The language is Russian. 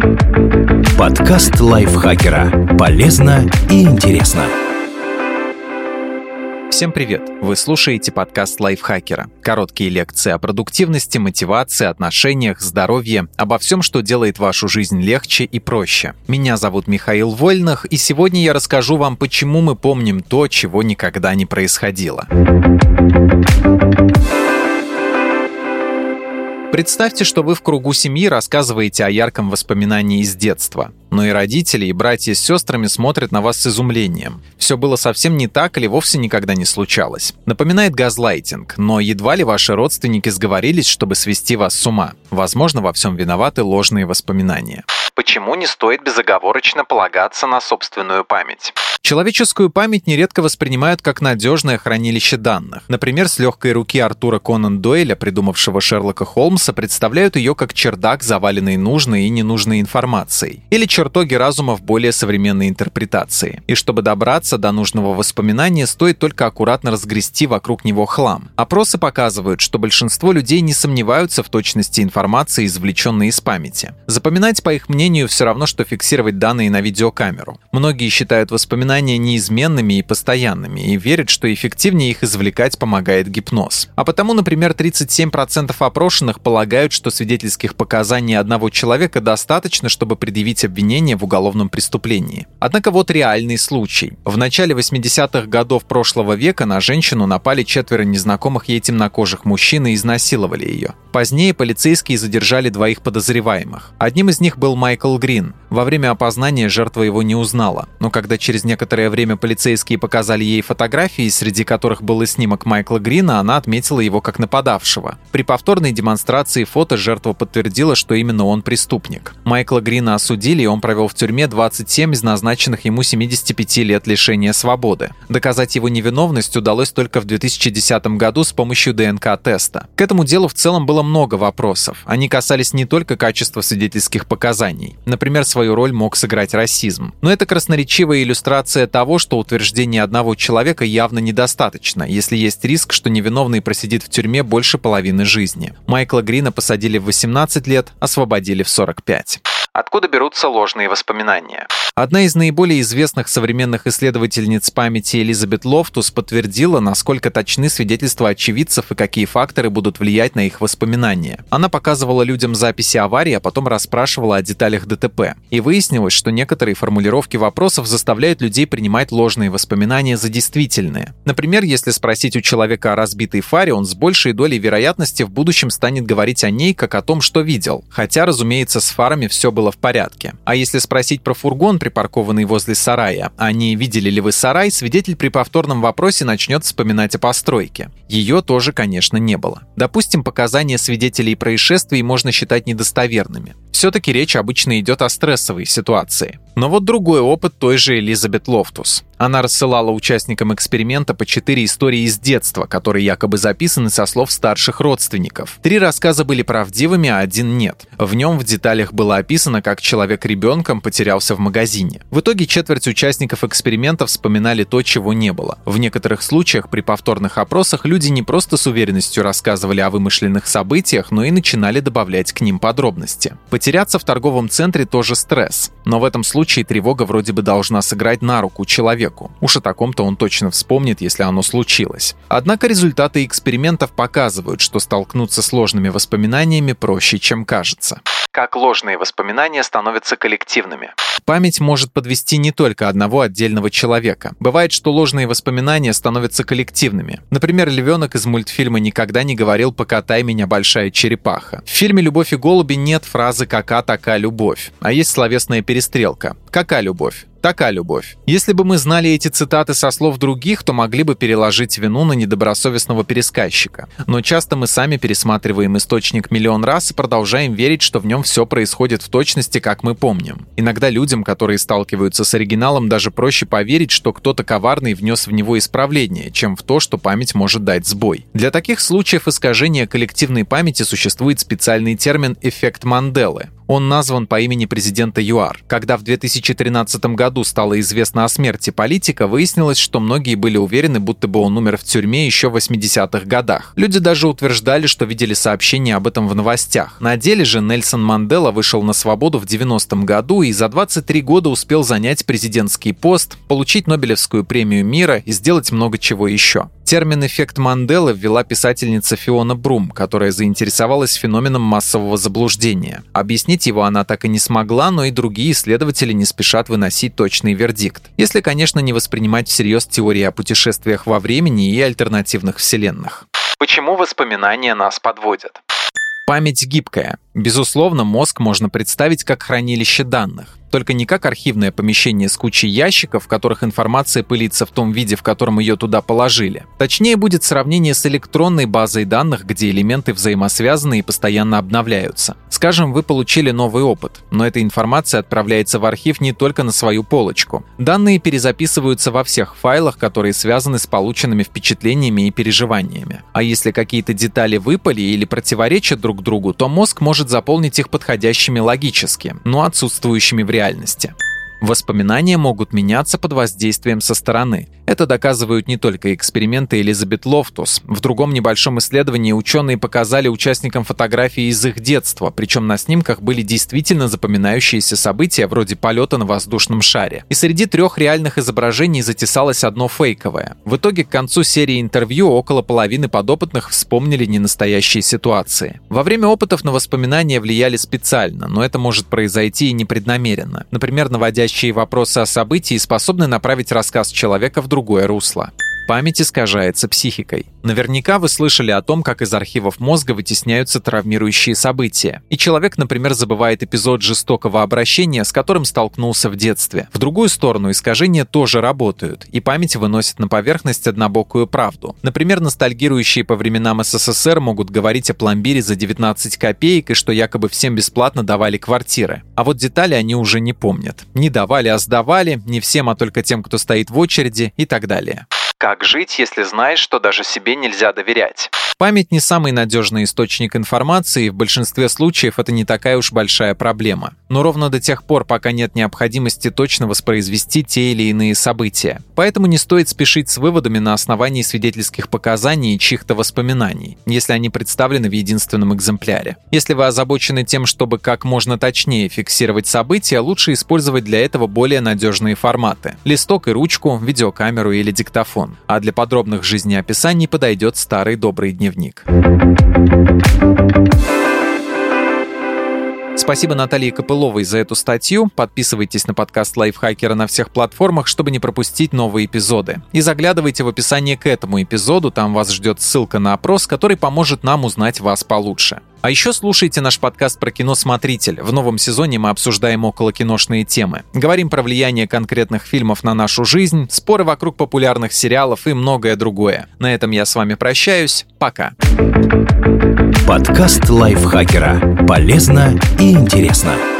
Подкаст лайфхакера. Полезно и интересно. Всем привет! Вы слушаете подкаст лайфхакера. Короткие лекции о продуктивности, мотивации, отношениях, здоровье, обо всем, что делает вашу жизнь легче и проще. Меня зовут Михаил Вольных, и сегодня я расскажу вам, почему мы помним то, чего никогда не происходило. Представьте, что вы в кругу семьи рассказываете о ярком воспоминании из детства. Но и родители, и братья с сестрами смотрят на вас с изумлением. Все было совсем не так или вовсе никогда не случалось. Напоминает газлайтинг, но едва ли ваши родственники сговорились, чтобы свести вас с ума. Возможно, во всем виноваты ложные воспоминания. Почему не стоит безоговорочно полагаться на собственную память? Человеческую память нередко воспринимают как надежное хранилище данных. Например, с легкой руки Артура Конан Дойля, придумавшего Шерлока Холмса, представляют ее как чердак, заваленный нужной и ненужной информацией. Или чертоги разума в более современной интерпретации. И чтобы добраться до нужного воспоминания, стоит только аккуратно разгрести вокруг него хлам. Опросы показывают, что большинство людей не сомневаются в точности информации, извлеченной из памяти. Запоминать, по их мнению, все равно, что фиксировать данные на видеокамеру. Многие считают воспоминания неизменными и постоянными и верят, что эффективнее их извлекать помогает гипноз. А потому, например, 37% опрошенных полагают, что свидетельских показаний одного человека достаточно, чтобы предъявить обвинение в уголовном преступлении. Однако вот реальный случай. В начале 80-х годов прошлого века на женщину напали 4 незнакомых ей темнокожих мужчин и изнасиловали ее. Позднее полицейские задержали 2 подозреваемых. Одним из них был Майкл Грин. Во время опознания жертва его не узнала, но когда через некоторое время полицейские показали ей фотографии, среди которых был и снимок Майкла Грина, она отметила его как нападавшего. При повторной демонстрации фото жертва подтвердила, что именно он преступник. Майкла Грина осудили, и он провел в тюрьме 27 из назначенных ему 75 лет лишения свободы. Доказать его невиновность удалось только в 2010 году с помощью ДНК-теста. К этому делу в целом было много вопросов. Они касались не только качества свидетельских показаний. Например, свою роль мог сыграть расизм. Но это красноречивая иллюстрация того, что утверждение одного человека явно недостаточно, если есть риск, что невиновный просидит в тюрьме больше половины жизни. Майкла Грина посадили в 18 лет, освободили в 45. Откуда берутся ложные воспоминания? Одна из наиболее известных современных исследовательниц памяти Элизабет Лофтус подтвердила, насколько точны свидетельства очевидцев и какие факторы будут влиять на их воспоминания. Она показывала людям записи аварии, а потом расспрашивала о деталях ДТП. И выяснилось, что некоторые формулировки вопросов заставляют людей принимать ложные воспоминания за действительные. Например, если спросить у человека о разбитой фаре, он с большей долей вероятности в будущем станет говорить о ней как о том, что видел. Хотя, разумеется, с фарами все было в порядке. А если спросить про фургон, припаркованный возле сарая, а не видели ли вы сарай, свидетель при повторном вопросе начнет вспоминать о постройке. Ее тоже, конечно, не было. Допустим, показания свидетелей происшествий можно считать недостоверными. Все-таки речь обычно идет о стрессовой ситуации. Но вот другой опыт той же Элизабет Лофтус. Она рассылала участникам эксперимента по 4 истории из детства, которые якобы записаны со слов старших родственников. 3 рассказа были правдивыми, а 1 нет. В нем в деталях было описано, как человек ребенком потерялся в магазине. В итоге четверть участников эксперимента вспоминали то, чего не было. В некоторых случаях при повторных опросах люди не просто с уверенностью рассказывали о вымышленных событиях, но и начинали добавлять к ним подробности. Потеряться в торговом центре тоже стресс. Но в этом случае тревога вроде бы должна сыграть на руку человеку. Уж о таком-то он точно вспомнит, если оно случилось. Однако результаты экспериментов показывают, что столкнуться с ложными воспоминаниями проще, чем кажется. Как ложные воспоминания становятся коллективными? Память может подвести не только одного отдельного человека. Бывает, что ложные воспоминания становятся коллективными. Например, львенок из мультфильма никогда не говорил «покатай меня, большая черепаха». В фильме «Любовь и голуби» нет фразы «кака така любовь», а есть словесная перестрелка. «Кака любовь? Така любовь». Если бы мы знали эти цитаты со слов других, то могли бы переложить вину на недобросовестного пересказчика. Но часто мы сами пересматриваем источник миллион раз и продолжаем верить, что в нем все происходит в точности, как мы помним. Иногда людям, которые сталкиваются с оригиналом, даже проще поверить, что кто-то коварный внес в него исправление, чем в то, что память может дать сбой. Для таких случаев искажения коллективной памяти существует специальный термин «эффект Манделы». Он назван по имени президента ЮАР. Когда в 2013 году стало известно о смерти политика, выяснилось, что многие были уверены, будто бы он умер в тюрьме еще в 80-х годах. Люди даже утверждали, что видели сообщения об этом в новостях. На деле же Нельсон Мандела вышел на свободу в 90-м году и за 23 года успел занять президентский пост, получить Нобелевскую премию мира и сделать много чего еще. Термин «эффект Манделы» ввела писательница Фиона Брум, которая заинтересовалась феноменом массового заблуждения. Объяснить его она так и не смогла, но и другие исследователи не спешат выносить точный вердикт. Если, конечно, не воспринимать всерьез теории о путешествиях во времени и альтернативных вселенных. Почему воспоминания нас подводят? Память гибкая. Безусловно, мозг можно представить как хранилище данных. Только не как архивное помещение с кучей ящиков, в которых информация пылится в том виде, в котором ее туда положили. Точнее будет сравнение с электронной базой данных, где элементы взаимосвязаны и постоянно обновляются. Скажем, вы получили новый опыт, но эта информация отправляется в архив не только на свою полочку. Данные перезаписываются во всех файлах, которые связаны с полученными впечатлениями и переживаниями. А если какие-то детали выпали или противоречат друг другу, то мозг может заполнить их подходящими логически, но отсутствующими в реальности. Воспоминания могут меняться под воздействием со стороны. Это доказывают не только эксперименты Элизабет Лофтус. В другом небольшом исследовании ученые показали участникам фотографии из их детства, причем на снимках были действительно запоминающиеся события вроде полета на воздушном шаре. И среди 3 реальных изображений затесалось одно фейковое. В итоге к концу серии интервью около половины подопытных вспомнили ненастоящие ситуации. Во время опытов на воспоминания влияли специально, но это может произойти и непреднамеренно. Например, наводящие вопросы о событии способны направить рассказ человека в другое русло. Память искажается психикой. Наверняка вы слышали о том, как из архивов мозга вытесняются травмирующие события. И человек, например, забывает эпизод жестокого обращения, с которым столкнулся в детстве. В другую сторону искажения тоже работают, и память выносит на поверхность однобокую правду. Например, ностальгирующие по временам СССР могут говорить о пломбире за 19 копеек и что якобы всем бесплатно давали квартиры. А вот детали они уже не помнят. Не давали, а сдавали, не всем, а только тем, кто стоит в очереди и так далее. Как жить, если знаешь, что даже себе нельзя доверять? Память не самый надежный источник информации, и в большинстве случаев это не такая уж большая проблема. Но ровно до тех пор, пока нет необходимости точно воспроизвести те или иные события. Поэтому не стоит спешить с выводами на основании свидетельских показаний и чьих-то воспоминаний, если они представлены в единственном экземпляре. Если вы озабочены тем, чтобы как можно точнее фиксировать события, лучше использовать для этого более надежные форматы. Листок и ручку, видеокамеру или диктофон. А для подробных жизнеописаний подойдет старый добрый дневник. Спасибо Наталье Копыловой за эту статью. Подписывайтесь на подкаст Лайфхакера на всех платформах, чтобы не пропустить новые эпизоды. И заглядывайте в описание к этому эпизоду, там вас ждет ссылка на опрос, который поможет нам узнать вас получше. А еще слушайте наш подкаст про кино «Смотритель». В новом сезоне мы обсуждаем околокиношные темы. Говорим про влияние конкретных фильмов на нашу жизнь, споры вокруг популярных сериалов и многое другое. На этом я с вами прощаюсь. Пока. Подкаст Лайфхакера. Полезно и интересно.